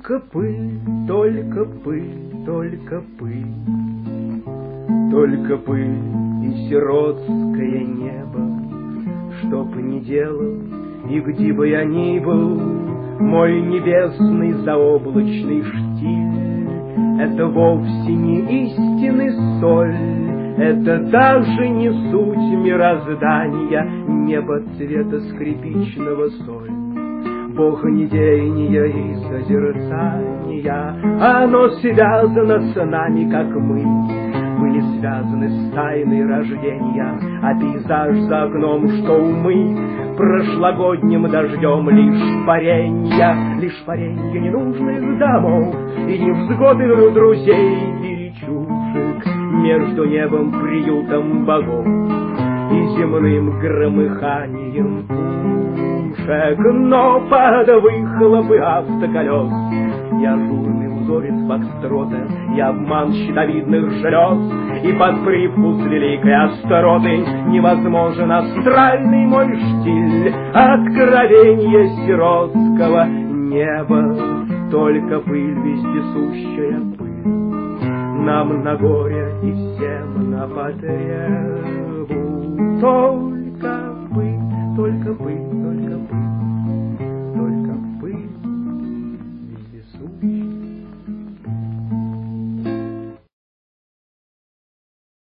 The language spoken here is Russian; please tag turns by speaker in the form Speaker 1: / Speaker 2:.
Speaker 1: Только пыль, только пыль, только пыль, только пыль и сиротское небо. Что б ни делал и где бы я ни был, мой небесный заоблачный штиль — это вовсе не истинный соль, это даже не суть мироздания, небо цвета скрипичного соль. Бог недеяния и созерцания, оно связано с нами, как мы были связаны с тайной рождения, а пейзаж за окном, что умыт прошлогодним дождем, лишь паренья ненужных домов и невзгоды друзей и речушек между небом приютом богов и земным громыханием пушек. Но под выхлопы автоколес и ажурный узорец фокстрота, и обман щитовидных желез, и под привкус великой остроты невозможен астральный мой штиль, откровенье сиротского неба. Только пыль, вездесущая пыль, нам на горе и всем на потребу. Только пыль, только пыль, только пыль.